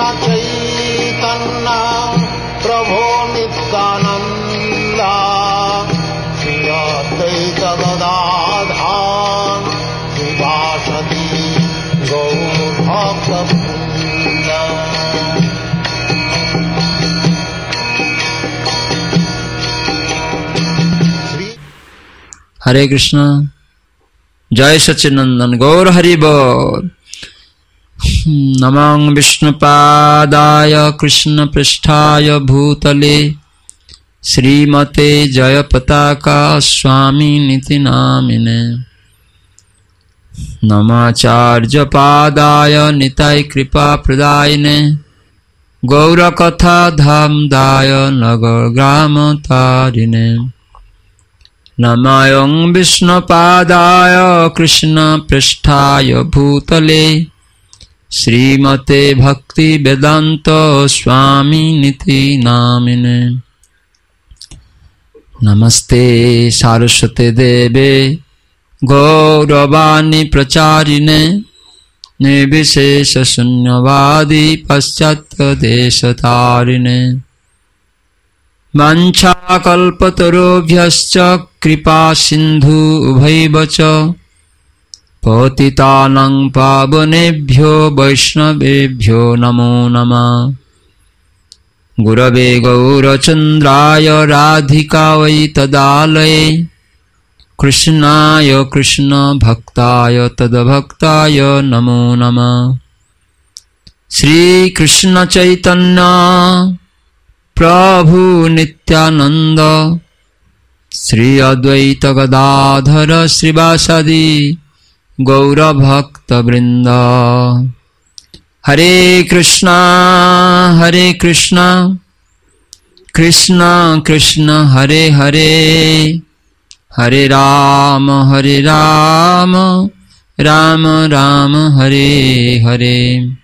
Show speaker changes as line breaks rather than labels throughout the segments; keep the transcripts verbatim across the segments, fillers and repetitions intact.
চৈতন্য প্রভু নিত্যানন্দ শ্রী অদ্বৈত গদাধর শ্রীবাসদি গৌর ভক্তবৃন্দ।
हरे कृष्णा। जय सच्चिदानंद गौर हरि बोल। नमः विष्णुपादाय कृष्ण पृष्ठाय भूतले श्रीमते जय पताका स्वामी निति नामिने। नमाचार्य पादाय निताय कृपा प्रदायिने गौर कथा धाम दाय नगर ग्राम तारिणे। नमः विष्णुपादाय कृष्ण पृष्ठाय भूतले श्रीमते भक्ति वेदांत स्वामी निति नामिने। नमस्ते सारस्वते देवे गौरवाणी प्रचारिणे निर्विशेष शून्यवादी पाश्चात्य देशतारिणे। वाञ्छाकल्पतरुभ्यश्च कृपा सिन्धु उभयव च पतितानां पावनेभ्यो वैष्णवेभ्यो नमो नमः। गुरवे गौरचन्द्राय राधिकायै तदालये कृष्णाय कृष्ण भक्ताय तद्भक्ताय नमो नमः। श्री कृष्ण चैतन्य प्रभु नित्यानंद श्री अद्वैत गदाधर श्रीवासदि गौर भक्त वृंद। हरे कृष्णा हरे कृष्णा कृष्णा कृष्ण हरे हरे हरे राम हरे राम राम राम हरे हरे।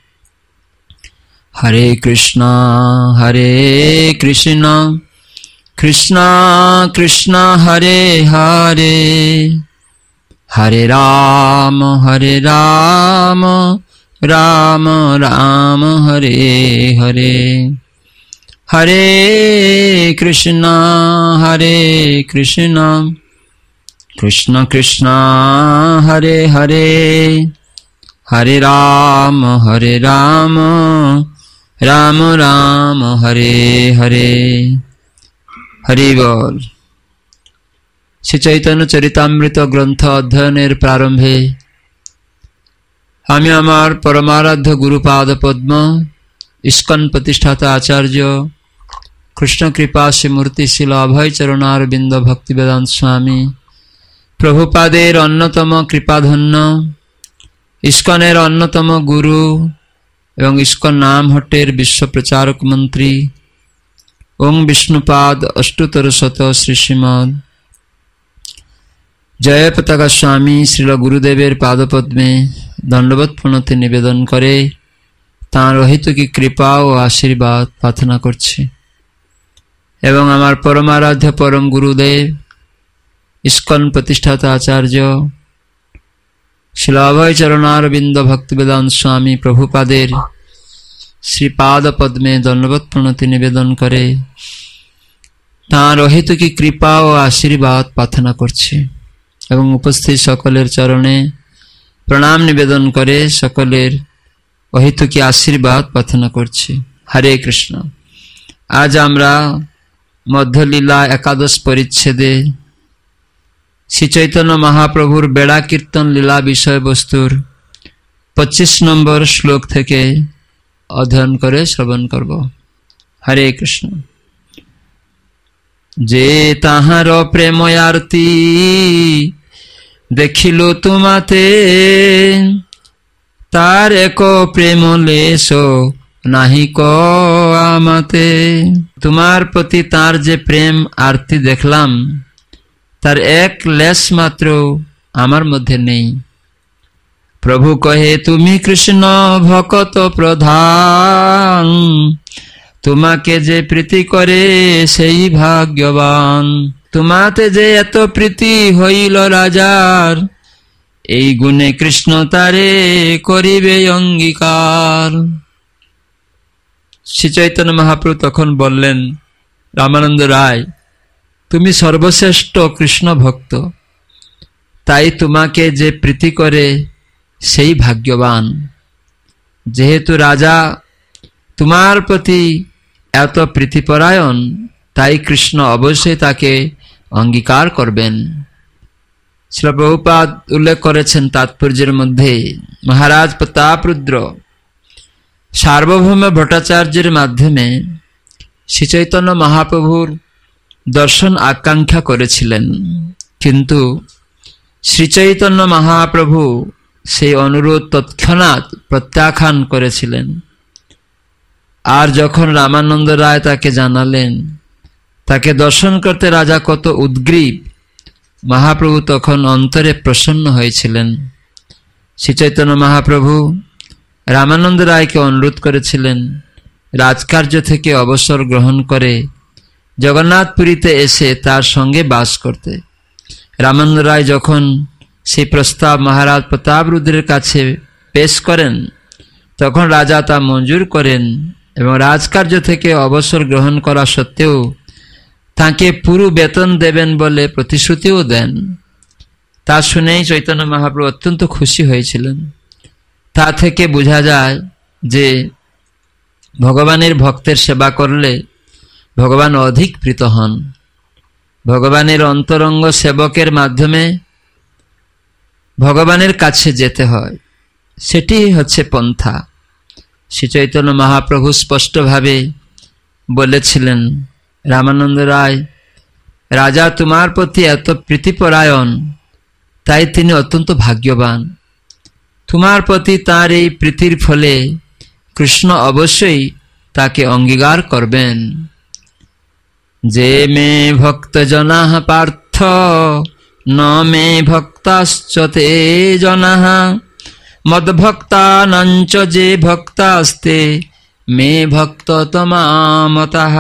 हरे कृष्णा हरे कृष्णा कृष्णा कृष्णा हरे हरे हरे राम हरे राम राम राम हरे हरे। हरे कृष्णा हरे कृष्णा कृष्ण कृष्णा हरे हरे हरे राम हरे राम राम राम हरे हरे। हरि बोल। श्री चैतन्य चरितामृत ग्रंथ अध्ययनेर प्रारंभे आमी आमार परमाराध्य गुरुपाद पद्म इस्कन प्रतिष्ठाता आचार्य कृष्ण कृपा श्रीमूर्ति शिल अभय चरणारविंद भक्ति वेदांत स्वामी प्रभुपादेर अन्यतम कृपाधन्य इस्कनेर अन्यतम गुरु एवं इस्कन नाम हटेर विश्व प्रचारक मंत्री ओं विष्णुपाद अष्टोत्तर शत श्री श्रीमद जय पताका स्वामी श्रील गुरुदेवेर पादपद्मे दंडवत प्रणति निवेदन करे तार अहेतुकी कृपा और आशीर्वाद प्रार्थना करछि। एवं आमार परमाराध्य परम गुरुदेव इस्कन प्रतिष्ठाता आचार्य श्री अभय चरणारविंद भक्ति वेदांत स्वामी प्रभुपादेर श्रीपाद पद्मे दंडवत प्रणति निवेदन करे तार अहेतुकी कृपा और आशीर्वाद प्रार्थना करछि। एवं उपस्थित सकलेर चरणे प्रणाम निवेदन करे सकलेर अहेतुकी आशीर्वाद प्रार्थना करछि। हरे कृष्ण। आज आमरा मध्यलीला एकादश परिच्छेदे श्री चैतन्य महाप्रभुर बेड़ा कीर्तन लीला विषय वस्तुर पच्चीस नम्बर श्लोक थेके अध्ययन करे श्रवण करब। हरे कृष्ण। जे ताहार प्रेमयार्ती देखिलो तुमाते तार एको प्रेम लेशो नाहि को आमाते। तुम्हार प्रति तार जे प्रेम आरती देखलाम तार एक लेस मात्र आमार मध्य नहीं। प्रभु कहे तुमी कृष्ण भक्त प्रधान तुम्हाके जे प्रीति करे सेई भाग्यवान। तुम्हाते जे एत प्रीति हईल राजार এই গুণে কৃষ্ণ তারে করিবে অঙ্গীকার। শ্রী চৈতন্য মহাপ্রভু তখন বললেন, রামানন্দ রায়, তুমি সর্বশ্রেষ্ঠ কৃষ্ণ ভক্ত, তাই তোমাকে যে প্রীতি করে সেই ভাগ্যবান। যেহেতু রাজা তোমার প্রতি এত প্রীতিপরায়ণ, তাই কৃষ্ণ অবশ্যই তাকে অঙ্গীকার করবেন। শ্রীল প্রভুপাদ উল্লেখ করেছেন তাৎপর্যের মধ্যে, মহারাজ প্রতাপরুদ্র সার্বভৌম ভট্টাচার্যের মাধ্যমে শ্রী চৈতন্য মহাপ্রভুর দর্শন আকাঙ্ক্ষা করেছিলেন, কিন্তু শ্রী চৈতন্য মহাপ্রভু সেই অনুরোধ তৎক্ষণাৎ প্রত্যাখ্যান করেছিলেন। আর যখন রামানন্দ রায় তাকে জানালেন তাকে দর্শন করতে রাজা কত উদ্গ্রীব, মহাপ্রভু তখন অন্তরে প্রসন্ন হয়েছিলেন। শ্রী চৈতন্য মহাপ্রভু রামানন্দ রায়কে অনুরোধ করেছিলেন রাজকার্য থেকে অবসর গ্রহণ করে জগন্নাথপুরীতে এসে তার সঙ্গে বাস করতে। রামানন্দ রায় যখন সেই প্রস্তাব মহারাজ প্রতাপরুদ্রের কাছে পেশ করেন, তখন রাজা তা মঞ্জুর করেন এবং রাজকার্য থেকে অবসর গ্রহণ করা সত্ত্বেও তাকে পুরো বেতন দেবেন বলে প্রতিশ্রুতিও দেন। তা শুনেই চৈতন্য মহাপ্রভু অত্যন্ত খুশি হয়েছিলেন। তা থেকে বোঝা যায় যে ভগবানের ভক্তের সেবা করলে ভগবান অধিক প্রীত হন। ভগবানের অন্তরঙ্গ সেবকের মাধ্যমে ভগবানের কাছে যেতে হয়, সেটি হচ্ছে পন্থা। শ্রী চৈতন্য মহাপ্রভু স্পষ্টভাবে বলেছিলেন, রামানন্দ রায়, রাজা তোমার প্রতি এত প্রীতিপরায়ণ, তাই তিনি অত্যন্ত ভাগ্যবান। তোমার প্রতি তার এই প্রীতির ফলে কৃষ্ণ অবশ্যই তাকে অঙ্গীকার করবেন। যে মে ভক্ত জনাঃ পার্থ ন মে ভক্তাশ্চ তে জনাঃ মদ্ভক্তানাঞ্চ যে ভক্তাস্তে মে ভক্ত তমামতঃ।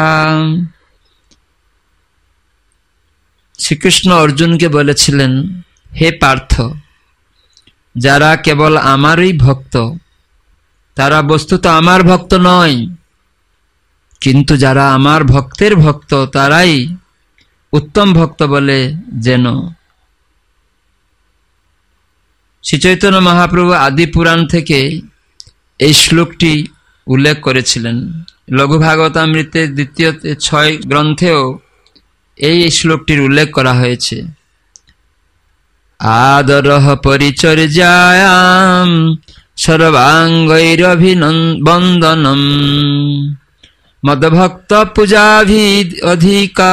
শ্রীকৃষ্ণ অর্জুনকে বলেছিলেন, হে পার্থ, যারা কেবল আমারই ভক্ত তারা বস্তুত আমার ভক্ত নয়, কিন্তু যারা আমার ভক্তের ভক্ত তারাই উত্তম ভক্ত বলে যেন। শ্রী চৈতন্য মহাপ্রভু আদি পুরাণ থেকে এই শ্লোকটি উল্লেখ করেছিলেন। লঘু ভাগবতামৃতের দ্বিতীয় ছয় গ্রন্থেও এই শ্লোকটির উল্লেখ করা হয়েছে। আদরঃ পরিচর্যায়াম সর্বাঙ্গৈরভিবন্দনম মদ্ভক্ত পূজাভিদ অধিকা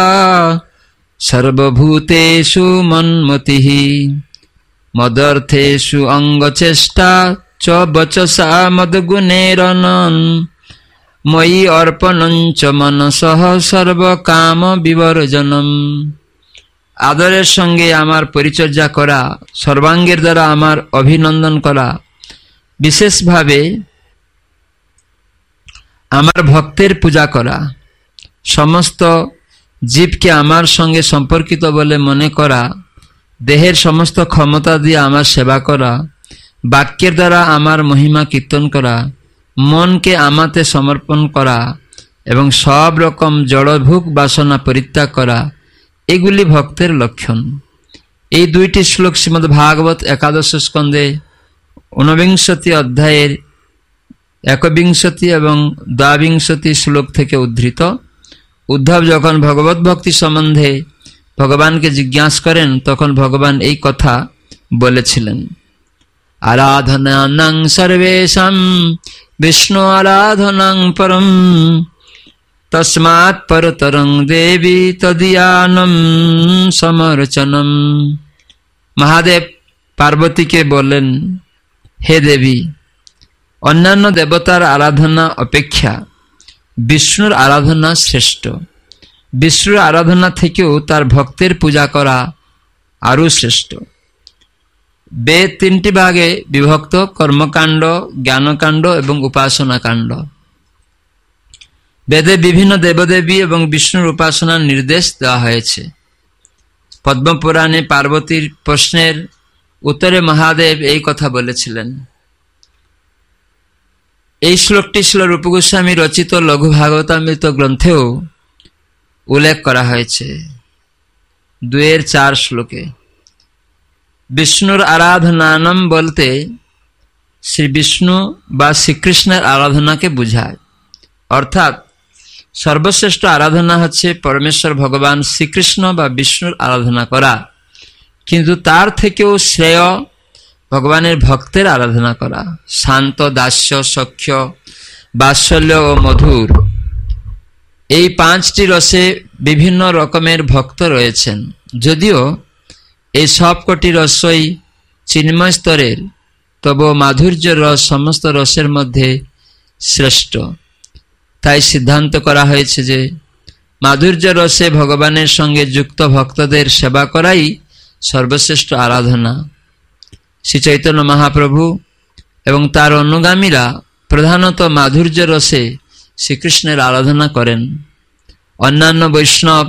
সর্বভূতেষু মন্মতিঃ মদর্থেষু অঙ্গচেষ্টা চ বচসা মদ্গুণেরনন ময়ি অর্পণঞ্চ মনসঃ সর্বকাম বিবর্জনম। আদরের সঙ্গে আমার পরিচর্যা করা, সর্বাঙ্গের দ্বারা আমার অভিনন্দন করা, বিশেষভাবে আমার ভক্তের পূজা করা, সমস্ত জীবকে আমার সঙ্গে সম্পর্কিত বলে মনে করা, দেহের সমস্ত ক্ষমতা দিয়ে আমার সেবা করা, বাক্যের দ্বারা আমার মহিমা কীর্তন করা, মনকে আমাতে সমর্পণ করা এবং সব রকম জড়ভোগ বাসনা পরিত্যাগ করা, এগুলি ভক্তের লক্ষণ। এই দুইটি শ্লোক শ্রীমদ্ ভাগবত একাদশ স্কন্ধে ঊনবিংশতি অধ্যায়ের একবিংশতি এবং দ্বাবিংশতি শ্লোক থেকে উদ্ধৃত। উদ্ধব যখন ভগবত ভক্তি সম্বন্ধে ভগবানকে জিজ্ঞাসা করেন, তখন ভগবান এই কথা বলেছিলেন, আরাধনাং সর্বেষাং বিষ্ণু আরাধনাং পরম তস্মাৎ পরতরং দেবী তদিয়ানম সমর্চনম। মহাদেব পার্বতীকে বললেন, হে দেবী, অন্যান্য দেবতার আরাধনা অপেক্ষা বিষ্ণুর আরাধনা শ্রেষ্ঠ। বিষ্ণুর আরাধনা থেকেও তার ভক্তের পূজা করা আরও শ্রেষ্ঠ। বেদ তিনটি ভাগে বিভক্ত, কর্মকাণ্ড, জ্ঞানকাণ্ড এবং উপাসনা কাণ্ড। বেদে বিভিন্ন দেবদেবী এবং বিষ্ণুর উপাসনার নির্দেশ দেওয়া হয়েছে। পদ্মপুরাণে পার্বতীর প্রশ্নের উত্তরে মহাদেব এই কথা বলেছিলেন, এই শ্লোকটি ছিল রূপ গোস্বামী রচিত লঘু ভাগবতামৃত গ্রন্থেও উল্লেখ করা হয়েছে দুয়ের চার শ্লোকে। বিষ্ণুর আরাধনানম বলতে শ্রী বিষ্ণু বা শ্রীকৃষ্ণের আরাধনাকে বোঝায়, অর্থাৎ সর্বশ্রেষ্ঠ আরাধনা হচ্ছে পরমেশ্বর ভগবান শ্রীকৃষ্ণ বা বিষ্ণুর আরাধনা করা, কিন্তু তার থেকেও শ্রেয় ভগবানের ভক্তের আরাধনা করা। শান্ত, দাস্য, সখ্য, বাৎসল্য ও মধুর, এই পাঁচটি রসে বিভিন্ন রকমের ভক্ত রয়েছেন। যদিও এই সবকটি রসই চিন্ময় স্তরের, তবু মাধুর্য রস সমস্ত রসের মধ্যে শ্রেষ্ঠ। তাই সিদ্ধান্ত করা হয়েছে যে মাধুর্য রসে ভগবানের সঙ্গে যুক্ত ভক্তদের সেবা করাই সর্বশ্রেষ্ঠ আরাধনা। শ্রী চৈতন্য মহাপ্রভু এবং তার অনুগামীরা প্রধানত মাধুর্য রসে শ্রীকৃষ্ণের আরাধনা করেন। অন্যান্য বৈষ্ণব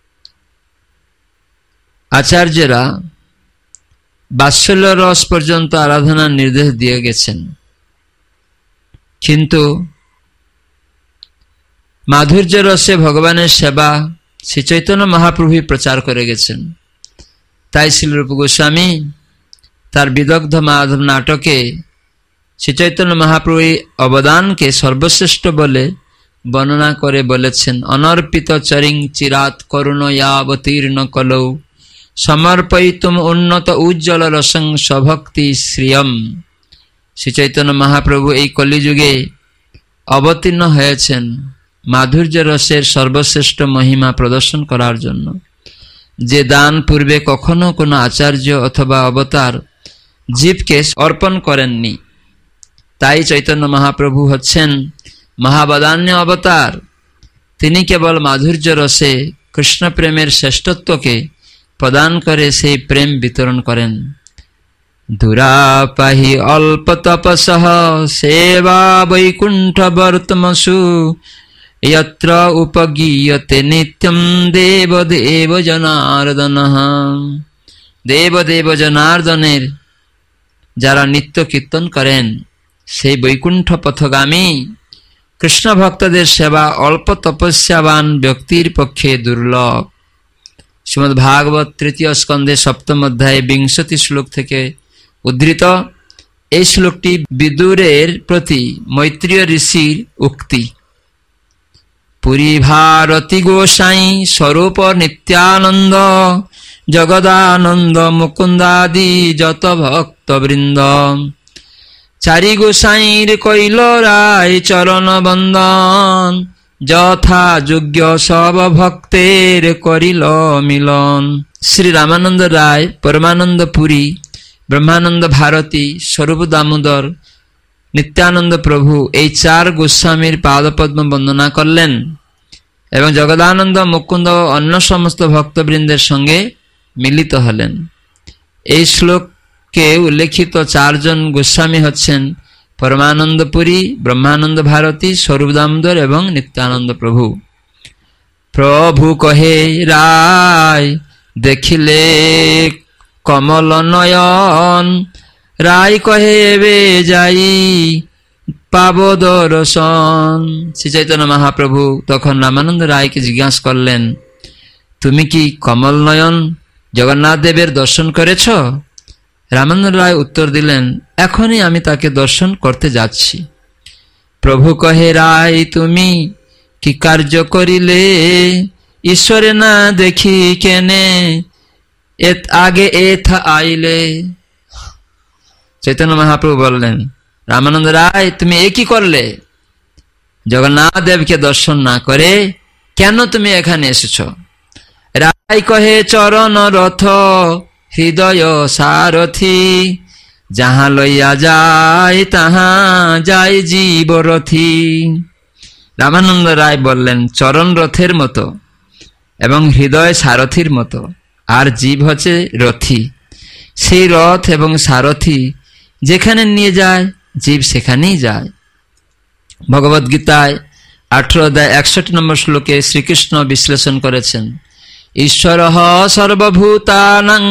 আচার্যরা বাৎসল্য রস পর্যন্ত আরাধনার নির্দেশ দিয়ে গেছেন, কিন্তু মাধুর্য রসে ভগবানের সেবা শ্রী চৈতন্য মহাপ্রভু প্রচার করে গেছেন। তাই শ্রী রূপ গোস্বামী তার বিদগ্ধ মাধব নাটকে শ্রী চৈতন্য মহাপ্রভুর অবদানকে সর্বশ্রেষ্ঠ বলে বর্ণনা করে বলেছেন, অনর্পিত চরিং চিরাত করুণয়াবতীর্ণ কলৌ সমর্পয়িতুম উন্নত উজ্জ্বল রসং স্বভক্তি শ্রিয়ম। শ্রী চৈতন্য মহাপ্রভু এই কলিযুগে অবতীর্ণ হয়েছেন মাধুর্য রসের সর্বশ্রেষ্ঠ মহিমা প্রদর্শন করার জন্য, যে দান পূর্বে কখনো কোনো আচার্য অথবা অবতার জীবকে অর্পণ করেননি। তাই চৈতন্য মহাপ্রভু হচ্ছেন মহাবদান্য অবতার। তিনি কেবল মাধুর্য রসে কৃষ্ণ প্রেমের শ্রেষ্ঠত্বকে প্রদান করে সেই প্রেম বিতরণ করেন। দুরাপাহি অল্প তপসহ সেবা বৈকুণ্ঠ বর্তমসু यत्र उपगीयते नित्यं देवदेव जनार्दनः। দেবদেব জনার্দনের যারা নিত্য কীর্তন করেন সেই বৈকুণ্ঠ পথগামী কৃষ্ণ ভক্তদের সেবা অল্প তপস্যাবান ব্যক্তির পক্ষে দুর্লভ। শ্রীমদ্ ভাগবত তৃতীয় স্কন্ধে সপ্তম অধ্যায়ে বিংশতি শ্লোক থেকে উদ্ধৃত এই শ্লোকটি বিদুরের প্রতি মৈত্রীয় ঋষির উক্তি। পুরী ভারতী গোসাই স্বরূপ নিত্যানন্দ জগদানন্দ মুকুন্দাদি যত ভক্তবৃন্দ চারি গোসাইর কইল রায় চরণ বন্দন যথা যোগ্য সব ভক্তের করিল মিলন। শ্রী রামানন্দ রায়, পরমানন্দ পুরী, ব্রহ্মানন্দ ভারতী, স্বরূপ দামোদর, নিত্যানন্দ প্রভু এই চার গোস্বামীর পাদপদ্ম বন্দনা করলেন এবং জগদানন্দ, মুকুন্দ ও অন্য সমস্ত ভক্তবৃন্দের সঙ্গে মিলিত হলেন। এই শ্লোকে উল্লেখিত চারজন গোস্বামী হচ্ছেন পরমানন্দ পুরী, ব্রহ্মানন্দ ভারতী, স্বরূপ দামোদর এবং নিত্যানন্দ প্রভু। প্রভু কহে রায় দেখিলে কমল নয়ন, রায় কহে এবে যাই পাব দর্শন। শ্রী চৈতন্য মহাপ্রভু তখন রামানন্দ রায়কে জিজ্ঞাসা করলেন, তুমি কি কমল নয়ন জগন্নাথ দেবের দর্শন করেছ? রামানন্দ রায় উত্তর দিলেন, এখনই আমি তাকে দর্শন করতে যাচ্ছি। প্রভু কহে রায় তুমি কি কার্য করিলে, ঈশ্বরে না দেখি কেনে এত আগে এথা আইলে। চৈতন্য মহাপ্রভু বললেন, রামানন্দ রায় তুমি এ কি করলে? জগন্নাথ দেবকে দর্শন না করে কেন তুমি এখানে এসেছ? রায় কহে চরণ রথ হৃদয় সারথি, যাহা লইয়া যায় তাহা যায় জীবরথি। রামানন্দ রায় বললেন, চরণ রথের মতো এবং হৃদয় সারথির মতো, আর জীব হচ্ছে রথী। সেই রথ এবং সারথি যেখানে নিয়ে যায় জীব সেখানেই যায়। ভগবদ গীতায় আঠারো অধ্যায় একষট্টি নম্বর শ্লোকে শ্রীকৃষ্ণ বিশ্লেষণ করেছেন, ঈশ্বর সর্বভূতানাং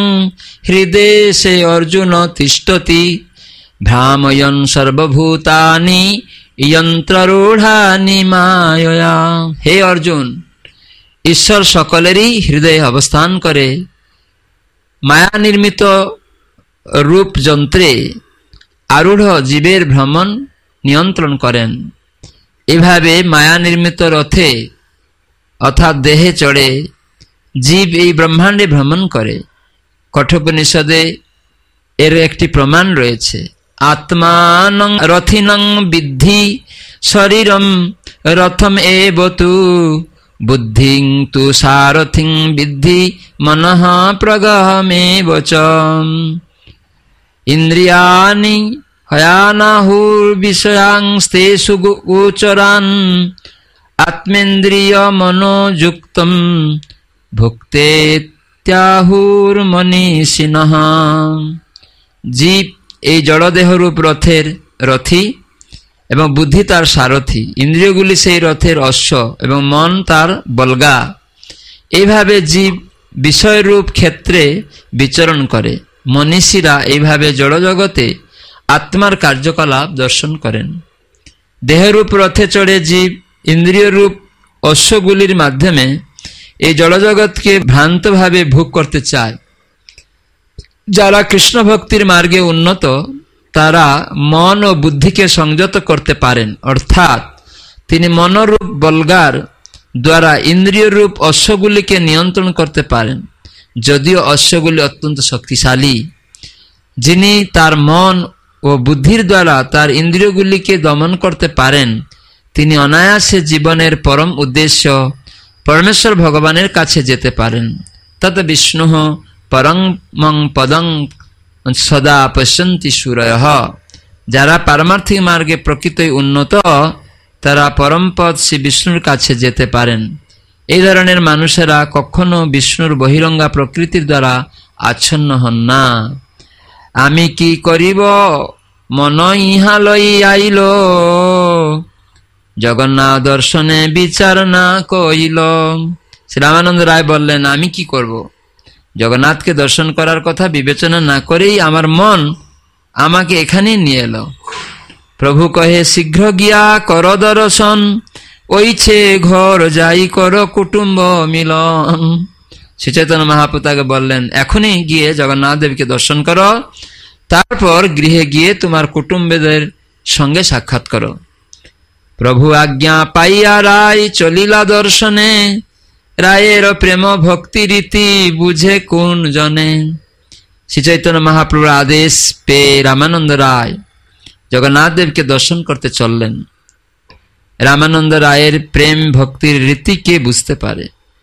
হৃদেশে অর্জুন তিষ্ঠতি, ভ্রাময়ন সর্বভূতানি यंत्ररूढ़ानि मायया। हे अर्जुन, ईश्वर सकलेरই हृदय अवस्थान करे माया निर्मित रूप যন্ত্রে আরূঢ় জীবের ভ্রমণ নিয়ন্ত্রণ করেন। এভাবে মায়া নির্মিত রথে অর্থাৎ দেহে চড়ে জীব এই ব্রহ্মাণ্ডে ভ্রমণ করে। কঠোপনিষদে এর একটি প্রমাণ রয়েছে। আত্মানং রথিনং বিদ্ধি শরীরম রথম এবতু বুদ্ধিং তু সারথিং বিদ্ধি মনঃ প্রগহমেব চ। ইন্দ্রিয়াণি হয়ানাহুর বিষয়াংস্তেষু গোচরান আত্মেন্দ্রিয় মনোযুক্তম ভুক্তেত্যাহুর মনীষিণঃ। জীব এই জড়দেহরূপ রথের রথী এবং বুদ্ধি তার সারথী, ইন্দ্রিয়গুলি সেই রথের অশ্ব এবং মন তার বলগা। এইভাবে জীব বিষয়রূপ ক্ষেত্রে বিচরণ করে। মনীষীরা এইভাবে জড়জগতে আত্মার কার্যকলাপ দর্শন করেন। দেহরূপ রথে চড়ে জীব ইন্দ্রিয়রূপ অশ্বগুলির মাধ্যমে এই জড়জগৎকে ভ্রান্তভাবে ভোগ করতে চায়। যারা কৃষ্ণ ভক্তির মার্গে উন্নত তারা মন ও বুদ্ধিকে সংযত করতে পারেন, অর্থাৎ তিনি মনোরূপ বলগার দ্বারা ইন্দ্রিয় রূপ অশ্বগুলিকে নিয়ন্ত্রণ করতে পারেন। যদিও অশ্বগুলি অত্যন্ত শক্তিশালী, যিনি তার মন ও বুদ্ধির দ্বারা তার ইন্দ্রিয়গুলিকে দমন করতে পারেন তিনি অনায়াসে জীবনের পরম উদ্দেশ্য পরমেশ্বর ভগবানের কাছে যেতে পারেন। তত বিষ্ণু পরং মং পদং সদা পশ্যন্তি সুরয়ঃ। যারা পারমার্থিক মার্গে প্রকৃতই উন্নত তারা পরমপদ শ্রী বিষ্ণুর কাছে যেতে পারেন। এই ধরনের মানুষেরা কখনো বিষ্ণুর বহিরঙ্গা প্রকৃতির দ্বারা আচ্ছন্ন হন না। আমি কি করিব মন ইহা লই আইল, জগন্নাথ দর্শনে বিচার না কইল। শ্রী রামানন্দ রায় বললেন, আমি কি করব? জগন্নাথকে দর্শন করার কথা বিবেচনা না করেই আমার মন আমাকে এখানে নিয়ে এলো। প্রভু কহে, শীঘ্র গিয়া কর দর্শন, ওইছে ঘর যাই কর কুটুম্ব মিলন। শ্রী চৈতন্য মহাপ্রভু তাকে বললেন, এখনই গিয়ে জগন্নাথ দেবকে দর্শন করো, তারপর গৃহে গিয়ে তোমার কুটুম্বদের সঙ্গে সাক্ষাৎ করো। প্রভু আজ্ঞা পাইয়া রায় চলিলা দর্শনে, রায়ের প্রেম ভক্তি রীতি বুঝে কোন জনে। শ্রী চৈতন্য মহাপ্রভুর আদেশ পেয়ে রামানন্দ রায় জগন্নাথ দেবকে দর্শন করতে চললেন। রামানন্দ রায়ের প্রেম ভক্তির রীতি কে বুঝতে পারে?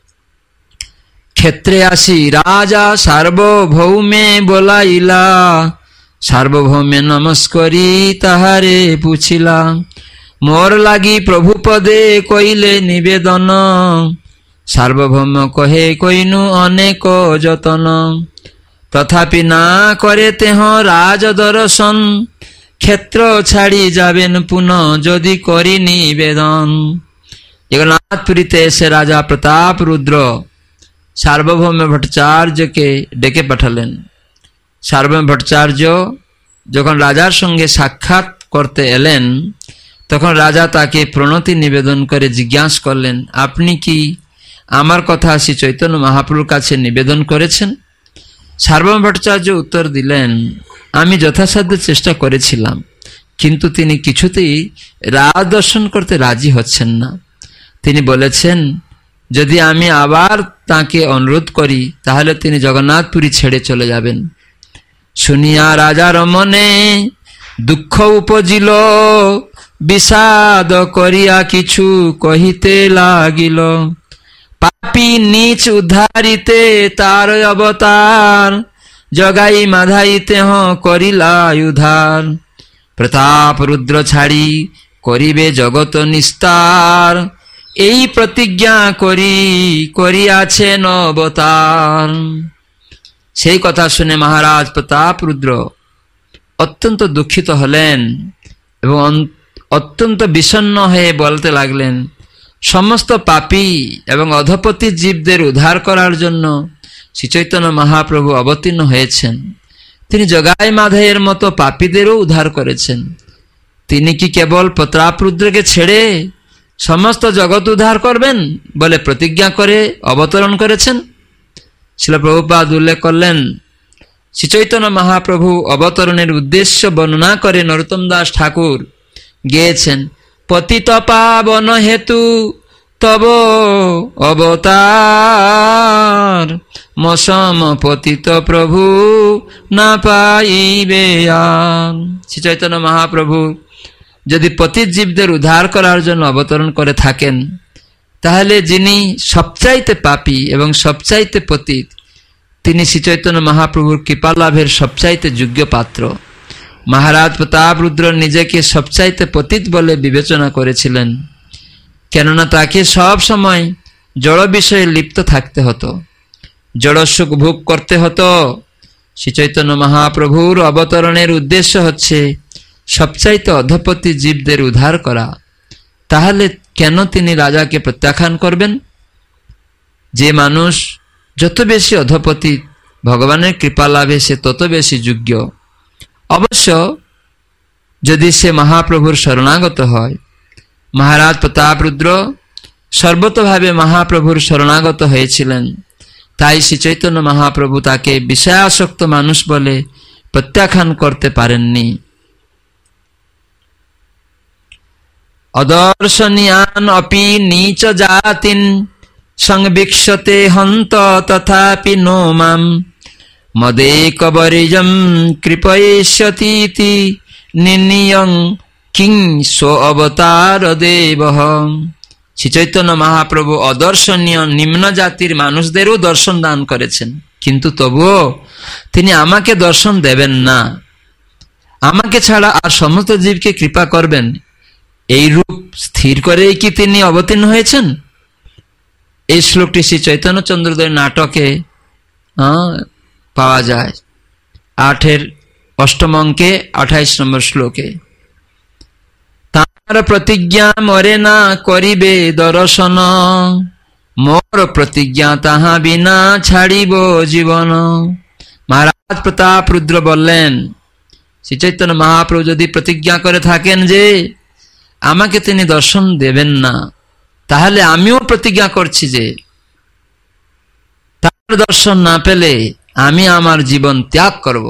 ক্ষেত্রে আসি রাজা সার্বভৌমে বলাইলা, সার্বভৌমে নমস্করি তাহারে পুছিলা। মোর লাগি প্রভু পদে কইলে নিবেদন, সার্বভৌম কহে কইনু অনেক যতন। তথাপি না করে তেহ রাজ দর্শন, ক্ষেত্র ছাড়ি যাবেন পুনঃ যদি করি নিবেদন। জগন্নাথপুরীতে এসে রাজা প্রতাপ রুদ্র সার্বভৌম ভট্টাচার্যকে ডেকে পাঠালেন। সার্বভৌম ভট্টাচার্য যখন রাজার সঙ্গে সাক্ষাৎ করতে এলেন তখন রাজা তাকে প্রণতি নিবেদন করে জিজ্ঞাসা করলেন, আপনি কি আমার কথা শ্রী চৈতন্য মহাপ্রভুর কাছে নিবেদন করেছেন? সার্বভৌম ভট্টাচার্য উত্তর দিলেন, আমি যথাসাধ্য চেষ্টা করেছিলাম, কিন্তু তিনি কিছুতেই রাজ দর্শন করতে রাজি হচ্ছেন না। তিনি বলেছেন, যদি আমি আবার তাকে অনুরোধ করি তাহলে তিনি জগন্নাথপুরী ছেড়ে চলে যাবেন। শুনিয়া রাজার মনে দুঃখ উপজিল, বিষাদ করিয়া কিছু কহিতে লাগিল। পাপী নীচ উদ্ধারিতে তার অবতার, জগাই মাধাইতে হ করিলা উদ্ধার। প্রতাপ রুদ্র ছাড়ি করিবে জগত নিস্তার, এই প্রতিজ্ঞা করি করিয়াছেন অবতার। সেই কথা শুনে মহারাজ প্রতাপ রুদ্র অত্যন্ত দুঃখিত হলেন এবং অত্যন্ত বিষণ্ণ হয়ে বলতে লাগলেন, সমস্ত পাপী এবং অধপতি জীবদের উদ্ধার করার জন্য শ্রী চৈতন্য মহাপ্রভু অবতীর্ণ হয়েছেন। তিনি জগাই মাধাইয়ের মতো পাপীদেরও উদ্ধার করেছেন, তিনি কি কেবল প্রতাপরুদ্রকে ছেড়ে সমস্ত জগৎ উদ্ধার করবেন বলে প্রতিজ্ঞা করে অবতরণ করেছেন? শ্রীল প্রভুপাদ উল্লেখ করলেন, শ্রী চৈতন্য মহাপ্রভু অবতরণের উদ্দেশ্য বর্ণনা করে নরোত্তম দাস ঠাকুর গেয়েছেন, পতিত পাবন হেতু তব অবতার, মসম পতিত প্রভু না পাইবে আর। শ্রী চৈতন্য মহাপ্রভু যদি পতিত জীবদের উদ্ধার করার জন্য অবতরণ করে থাকেন, তাহলে যিনি সবচাইতে পাপী এবং সবচাইতে পতিত, তিনি শ্রী চৈতন্য মহাপ্রভুর কৃপালাভের সবচাইতে যোগ্য পাত্র। মহারাজ প্রতাপরুদ্র নিজেকে সবচাইতে পতিত বলে বিবেচনা করেছিলেন, কেননা তাকে সব সময় জড় বিষয়ে লিপ্ত থাকতে হতো, জড় সুখ ভোগ করতে হতো। শ্রী চৈতন্য মহাপ্রভুর অবতরণের উদ্দেশ্য হচ্ছে সবচাইতে অধপতি জীবদের উদ্ধার করা। তাহলে কেন তিনি রাজাকে প্রত্যাখ্যান করবেন? যে মানুষ যত বেশি অধপতি, ভগবানের কৃপা লাভে সে তত বেশি যোগ্য। অবশ্য যদি সে মহাপ্রভুর শরণাগত হয়। মহারাজ প্রতাপরুদ্র সর্বতভাবে মহাপ্রভুর শরণাগত হয়েছিলেন, তাই শ্রী চৈতন্য মহাপ্রভু তাকে বিষয়াসক্ত মানুষ বলে প্রত্যাখ্যান করতে পারেননি। অদর্শনিয়ান অপি নীচ জাতিন সংবিক্ষতে হন্ত তথাপি নো মাম মদেকবরিজম কৃপয়িষ্যতীতি নির্নিয়ং কিং স্ব অবতার দেবঃ। শ্রী চৈতন্য মহাপ্রভু অদর্শনীয় নিম্ন জাতির মানুষদেরও দর্শন দান করেছেন, কিন্তু তবুও তিনি আমাকে দর্শন দেবেন না। আমাকে ছাড়া আর সমস্ত জীবকে কৃপা করবেন, এই রূপ স্থির করেই কি তিনি অবতীর্ণ হয়েছেন? এই শ্লোকটি শ্রী চৈতন্য চন্দ্রোদয় নাটকে পাওয়া যায়, আটের অষ্টম অঙ্কে আঠাইশ নম্বর শ্লোকে। তার প্রতিজ্ঞা মরে না করিবে দর্শন, মোর প্রতিজ্ঞা তাহা বিনা ছাড়িব জীবন। মহারাজ প্রতাপরুদ্র বললেন, শ্রী চৈতন্য মহাপ্রভু যদি প্রতিজ্ঞা করে থাকেন যে আমাকে তিনি দর্শন দেবেন না, তাহলে আমিও প্রতিজ্ঞা করছি যে তার দর্শন না পেলে আমি আমার জীবন ত্যাগ করব।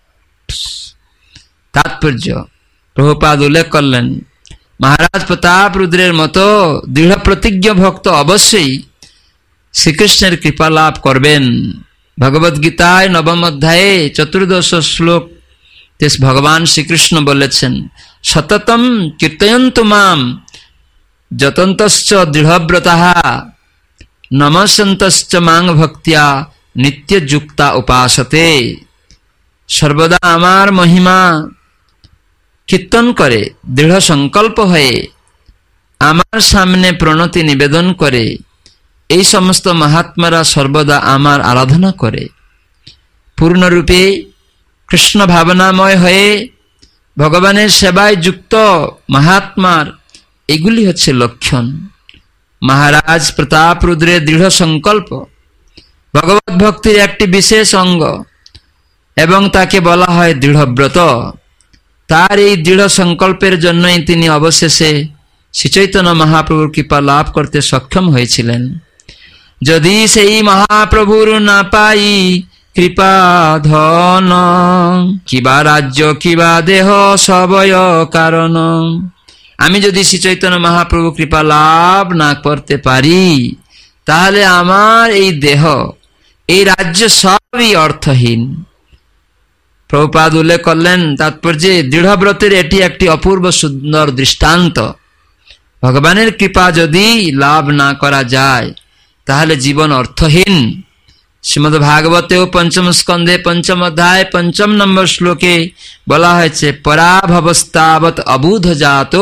তাৎপর্য প্রভুপাদ উল্লেখ করলেন, মহারাজ প্রতাপরুদ্রের মতো দৃঢ় প্রতিজ্ঞ ভক্ত অবশ্যই শ্রীকৃষ্ণের কৃপা লাভ করবেন। ভগবদ গীতায় নবম অধ্যায়ে চতুর্দশ শ্লোক ভগবান শ্রীকৃষ্ণ বলেছেন, সততম কীর্তয়ন্তু মাম যতন্তশ্চ দৃঢ়ব্রতাঃ নমস্যন্তশ্চ মাং ভক্তিয়া নিত্যযুক্তা উপাসতে। সর্বদা আমার মহিমা কীর্তন করে দৃঢ় সংকল্প হয়ে আমার সামনে প্রণতি নিবেদন করে এই সমস্ত মহাত্মারা সর্বদা আমার আরাধনা করে। পূর্ণরূপে কৃষ্ণ ভাবনাময় হয়ে ভগবানের সেবায় যুক্ত মহাত্মার এগুলি হচ্ছে লক্ষণ। মহারাজ প্রতাপরুদ্রের দৃঢ় সংকল্প ভগবত ভক্তির একটি বিশেষ অঙ্গ এবং তাকে বলা হয় দৃঢ়ব্রত। তার এই দৃঢ় সংকল্পের জন্যই তিনি অবশেষে শ্রীচৈতন্য মহাপ্রভুর কৃপা লাভ করতে সক্ষম হয়েছিলেন। যদি সেই মহাপ্রভুর না পাই কৃপা ধন, কিবা রাজ্য কিবা দেহ সবয় কারণ, আমি যদি শ্রীচৈতন্য মহাপ্রভু কৃপা লাভ না করতে পারি, তাহলে আমার এই দেহ এই রাজ্য সবই অর্থহীন। প্রভুপাদ উল্লেখ করলেন তাৎপর্যে দৃঢ়ব্রতের এটি একটি অপূর্ব সুন্দর দৃষ্টান্ত। ভগবানের কৃপা যদি লাভ না করা যায় তাহলে জীবন অর্থহীন। শ্রীমদ্ ভাগবতেও পঞ্চম স্কন্ধে পঞ্চম অধ্যায় পঞ্চম নম্বর শ্লোকে বলা হয়েছে, পরাভবস্তাবৎ অবুধ জাত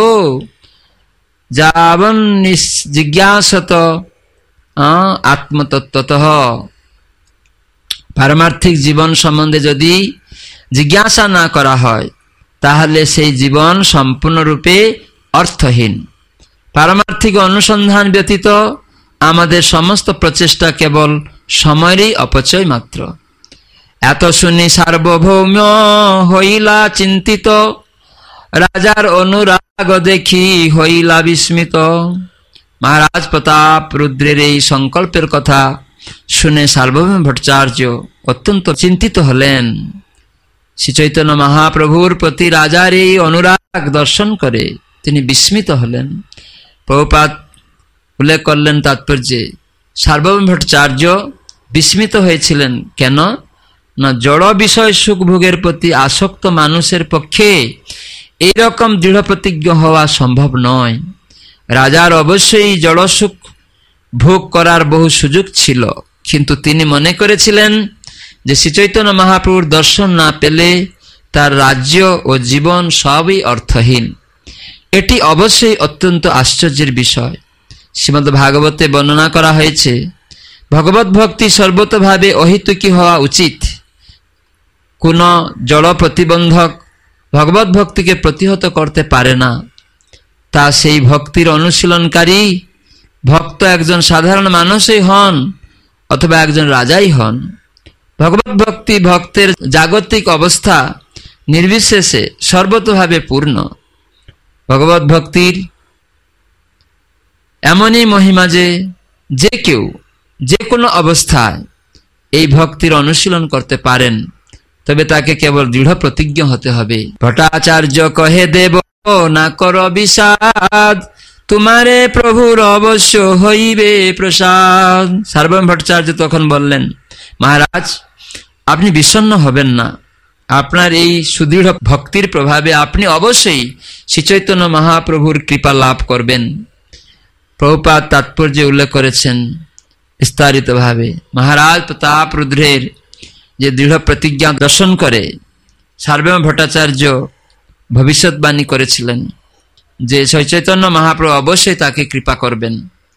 যাবন জিজ্ঞাসত আত্মতত্ত্বতঃ। পারমার্থিক জীবন সম্বন্ধে যদি জিজ্ঞাসা না করা হয় তাহলে সেই জীবন সম্পূর্ণরূপে অর্থহীন। পারমার্থিক অনুসন্ধান ব্যতীত আমাদের সমস্ত প্রচেষ্টা কেবল সময়েরই অপচয় মাত্র। এত শুনি সার্বভৌম হইলা চিন্তিত, রাজার অনুরাগ দেখি হইলা বিস্মিত। মহারাজ প্রতাপ রুদ্রের এই সংকল্পের কথা শুনে সার্বভৌম ভট্টাচার্য অত্যন্ত চিন্তিত হলেন। শ্রী চৈতন্য মহাপ্রভুর প্রতি রাজার এই অনুরাগ দর্শন করে তিনি বিস্মিত হলেন। প্রভুপাদ উল্লেখ করলেন তাৎপর্যে, সার্বভৌম ভট্টাচার্য বিস্মিত হয়েছিলেন কেন না, জড় বিষয় সুখ ভোগের প্রতি আসক্ত মানুষের পক্ষে এইরকম দৃঢ় প্রতিজ্ঞ হওয়া সম্ভব নয়। রাজার অবশ্যই জড় সুখ ভোগ করার বহু সুযোগ ছিল, কিন্তু তিনি মনে করেছিলেন যে শ্রী চৈতন্য মহাপ্রভুর দর্শন না পেলে তার রাজ্য ও জীবন সবই অর্থহীন। এটি অবশ্যই অত্যন্ত আশ্চর্যের বিষয়। শ্রীমদ্ ভাগবতে বর্ণনা করা হয়েছে, ভগবত ভক্তি সর্বতভাবে অহেতুকী হওয়া উচিত। কোন জড় প্রতিবন্ধক ভগবত ভক্তিকে প্রতিহত করতে পারে না। তা সেই ভক্তির অনুশীলনকারী ভক্ত একজন সাধারণ মানুষই হন অথবা একজন রাজাই হন। ভগবত ভক্তি ভক্তের জাগতিক অবস্থা নির্বিশেষে সর্বতভাবে পূর্ণ। ভগবত ভক্তির এমনই মহিমা যে যে কেউ যে কোনো অবস্থায় এই ভক্তির অনুশীলন করতে পারেন, তবে তাকে কেবল দৃঢ় প্রতিজ্ঞ হতে হবে। ভট্টাচার্য কহে, দেব না কর বিষাদ, তোমারে প্রভুর অবশ্য হইবে প্রসাদ। সার্বভৌম ভট্টাচার্য তখন বললেন, মহারাজ আপনি বিষণ্ণ হবেন না, আপনার এই সুদৃঢ় ভক্তির প্রভাবে আপনি অবশ্যই শ্রীচৈতন্য মহাপ্রভুর কৃপা লাভ করবেন। প্রভুপাদ তাৎপর্যে উল্লেখ করেছেন বিস্তারিত ভাবে। মহারাজ প্রতাপ রুদ্রের যে দৃঢ় প্রতিজ্ঞা দর্শন করে সার্বভৌম ভট্টাচার্য ভবিষ্যৎবাণী করেছিলেন যে শ্রীচৈতন্য মহাপ্রভু অবশ্যই তাকে কৃপা করবেন।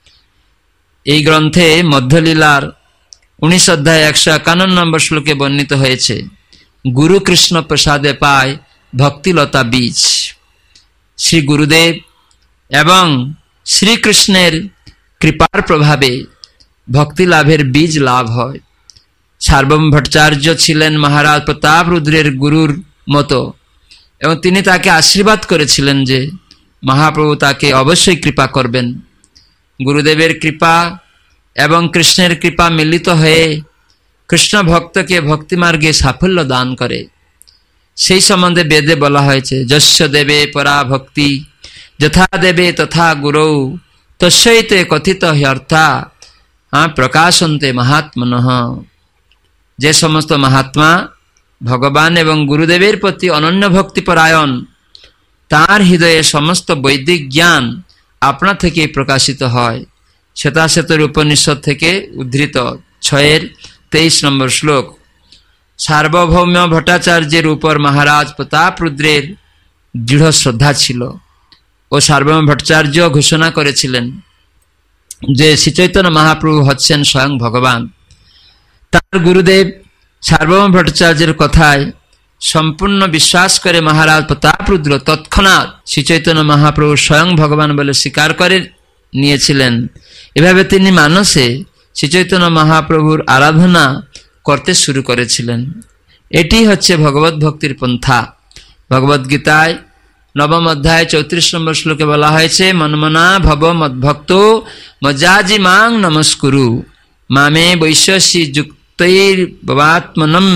এই গ্রন্থে মধ্যলীলার উনিশ অধ্যায় একশো একান্ন নম্বর শ্লোকে বর্ণিত হয়েছে, গুরু কৃষ্ণ প্রসাদে পায় ভক্তিলতা বীজ। শ্রী গুরুদেব এবং শ্রীকৃষ্ণের কৃপার প্রভাবে ভক্তি লাভের বীজ লাভ হয়। সার্বভৌম ভট্টাচার্য ছিলেন মহারাজ প্রতাপ রুদ্রের গুরুর মতো, এবং তিনি তাকে আশীর্বাদ করেছিলেন যে মহাপ্রভু তাকে অবশ্যই কৃপা করবেন। গুরুদেবের কৃপা এবং কৃষ্ণের কৃপা মিলিত হয়ে কৃষ্ণ ভক্তকে ভক্তিমার্গে সাফল্য দান করে। সেই সম্বন্ধে বেদে বলা হয়েছে, যস্য দেবে পরা ভক্তি যথা দেবে তথা গুরৌ তস্যৈতে কথিত হ্যর্থা প্রকাশন্তে মহাত্মনঃ। যে সমস্ত মহাত্মা ভগবান এবং গুরুদেবের প্রতি অনন্য ভক্তিপরায়ণ, তার হৃদয়ে সমস্ত বৈদিক জ্ঞান আপনা থেকে প্রকাশিত হয়। শ্বেতাশ্বেতর উপনিষদ থেকে উদ্ধৃত ছয়ের তেইশ নম্বর শ্লোক। সার্বভৌম ভট্টাচার্যের উপর মহারাজ প্রতাপ রুদ্রের দৃঢ় শ্রদ্ধা ছিল ও সার্বভৌম ভট্টাচার্য ঘোষণা করেছিলেন যে শ্রীচৈতন্য মহাপ্রভু হচ্ছেন স্বয়ং ভগবান। তার গুরুদেব সার্বভৌম ভট্টাচার্যের কথায় সম্পূর্ণ বিশ্বাস করে মহারাজ প্রতাপ রুদ্র তৎক্ষণাৎ শ্রীচৈতন্য মহাপ্রভু স্বয়ং ভগবান বলে স্বীকার করে নিয়েছিলেন। এভাবে তিনি মানসে শ্রীচৈতন্য মহাপ্রভুর আরাধনা করতে শুরু করেছিলেন। এটি হচ্ছে ভগবত ভক্তির পন্থা। ভগবদ গীতায় নবম অধ্যায় চৌত্রিশ নম্বর শ্লোকে বলা হয়েছে, মনমনা ভব মদ্ভক্ত মজ্জাজি মাং নমস্কুরু মামে বৈশ্যসি যুক্তৈর ভবাত্মনম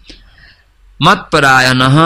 মৎপরায়ণঃ।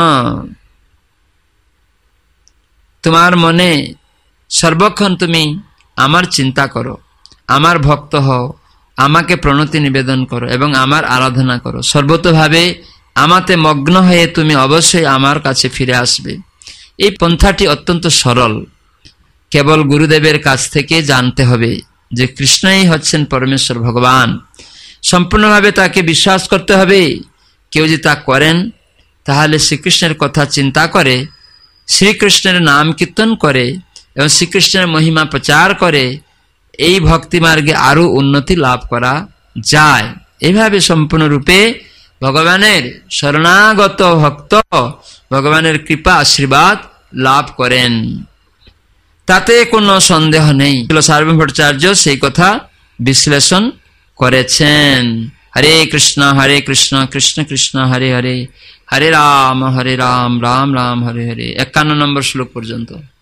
তোমার মনে সর্বক্ষণ তুমি আমার চিন্তা করো, আমার ভক্ত হও, আমাকে প্রণতি নিবেদন করো এবং আমার আরাধনা করো। সর্বতভাবে আমাতে মগ্ন হয়ে তুমি অবশ্যই আমার কাছে ফিরে আসবে। এই পন্থাটি অত্যন্ত সরল। কেবল গুরুদেবের কাছ থেকে জানতে হবে যে কৃষ্ণই হচ্ছেন পরমেশ্বর ভগবান। সম্পূর্ণভাবে তাকে বিশ্বাস করতে হবে। কেউ যদি তা করেন তাহলে শ্রীকৃষ্ণের কথা চিন্তা করে, শ্রীকৃষ্ণের নাম কীর্তন করে এবং শ্রীকৃষ্ণের মহিমা প্রচার করে, এই ভক্তি মার্গে আরো উন্নতি লাভ করা যায়। এভাবে সম্পূর্ণরূপে ভগবানের শরণাগত ভক্ত ভগবানের কৃপা আশীর্বাদ লাভ করেন, তাতে কোনো সন্দেহ নেই। সার্বভৌম ভট্টাচার্য সেই কথা বিশ্লেষণ করেছেন। হরে কৃষ্ণ হরে কৃষ্ণ কৃষ্ণ কৃষ্ণ হরে হরে হরে রাম হরে রাম রাম রাম হরে হরে। একান্ন নম্বর শ্লোক পর্যন্ত।